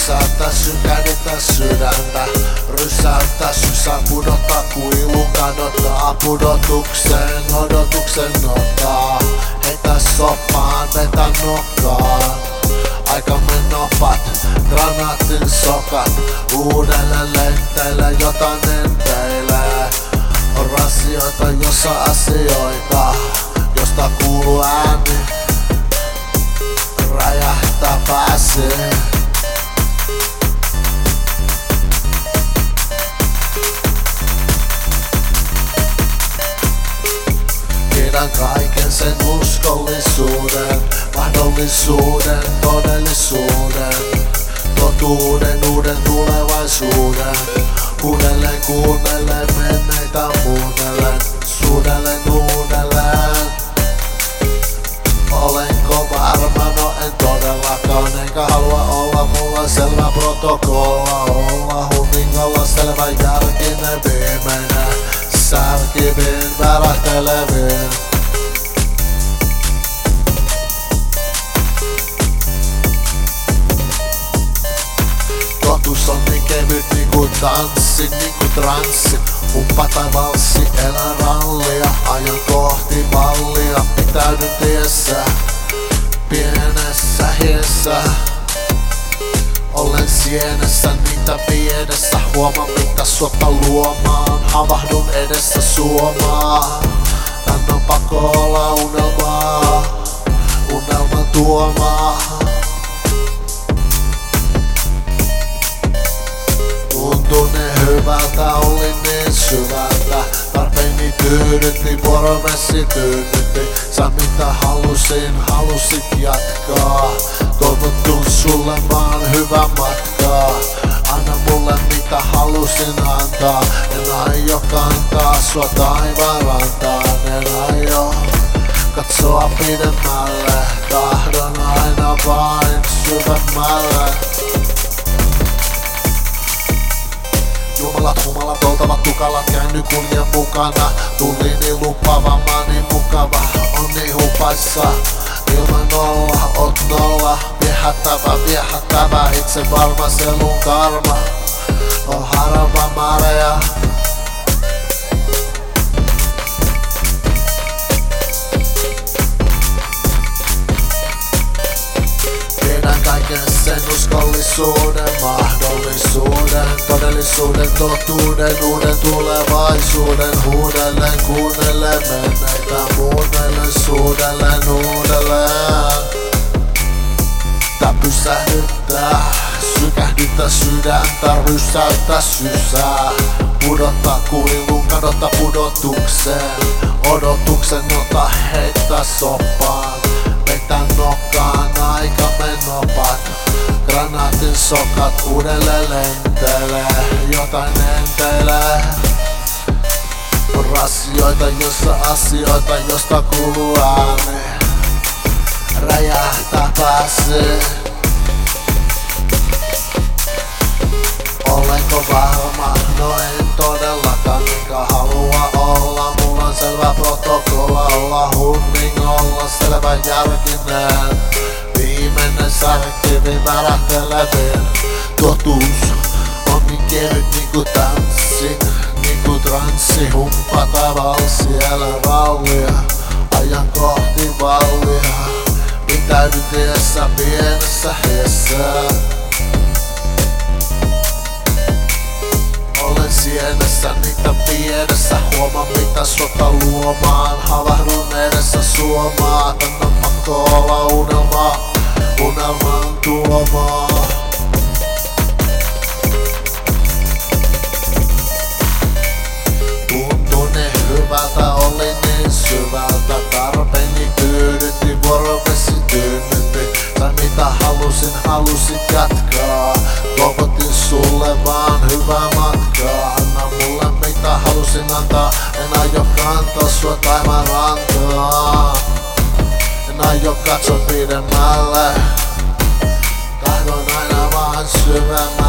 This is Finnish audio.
Rysäyttää sykähditä sydäntä, rysäyttää sysää, pudottaa kuilun, kadottaa pudotukseen, odotuksen ottaa. Heitä soppaan, vetä nokkaan, aikamme nopat, granaatin sokat. Uudelle lenteille, jotain enteilee. On rasioita, jossa asioita, josta kuuluu ääni, räjähtää pääsee. Tiedän kaiken sen uskollisuuden, mahdollisuuden, todellisuuden, totuuden, uuden tulevaisuuden. Kuunnellen, kuunnellen, menneitä muunnellen, suunnellen uudelleen. Olenko varma? No en todellakaan, enkä halua olla, mulla selvä protokolla. Olla hunningolla selvä järkinen viimeinen, särkivin, värähtelevin. Totuus on niin kevyt niinku tanssi, niinku transsi. Uppa tai valssi, elän rallia, ajan kohti mallia. Pitäydyn tiessä, pienessä hiessä. Olen sienessä, niitä viedessä. Huomaan mitä suotta luomaan, havahdun edessä suomaa. Tän on pakko olla unelmaa, unelman tuomaa. Tuntui niin hyvältä, oli niin syvältä. Tarpeeni tyydytti, vuoromessi tyydytti. Sain mitä halusin, halusit jatkaa. Toivottu sulle vaan hyvää matkaa. Anna mulle mitä halusin antaa. En aio kantaa sua taivaan rantaan. En aio katsoa pidemmälle. Tahdon aina vain syvemmälle. Jumalat, humalat, oltavat tukalat, käänny kuljen mukana. Tuli niin lupaava, mä niin mukava, on niin hupaissa. Ilman nolla, oot nolla, viehättävä, itse varma selun karma. On harva marea. Tiedän kaiken sen uskollisuuden, mahdollisuuden, todellisuuden, totuuden, uuden tulevaisuuden. Huudellen, kuunnellen, menneitä muunnellen, suudellen uudelleen. Tää pysähdyttää, sykähdyttää sydäntä, rysäyttää sysää. Pudottaa kuilun, kadottaa pudotukseen, odotuksen ota heittää soppaan. Vetä nokkaan, aikamme nopat, granaatin sokat, uudelleen lentelee, jotain enteilee. On rasioita, jossa asioita, josta kuuluu ääni, räjähtää pääsee. Olenko varma? No en todellakaan, enkä halua olla. Mulla on selvä protokolla, olla hunningolla, selvä järkinen. Viimeinen särkivin, värähtelevin. Totuus on niin kevyt niinku tanssi, niinku transsi. Humppa tai valssi, elän rallia, ajan kohti vallia. Pitäydyn tiessä, pienessä hiessä. Olen sienessä, niitä viedessä. Huomaan mitä sota luomaan, havahdun edessä suomaa. Tän on pakko olla unelmaa, unelman tuomaa. Tuntui niin hyvältä, oli niin syvältä. Tarpeeni tyydytti, vuorovesi tyynnytti. Sain mitä halusin, halusit jatkaa. Toivotin sulle vaan hyvää matkaa. Anna mulle mitä halusin antaa. En aio kantaa sua taivaan rantaan. En aio katsoa pidemmälle. Tahdon aina vaan syvemmälle.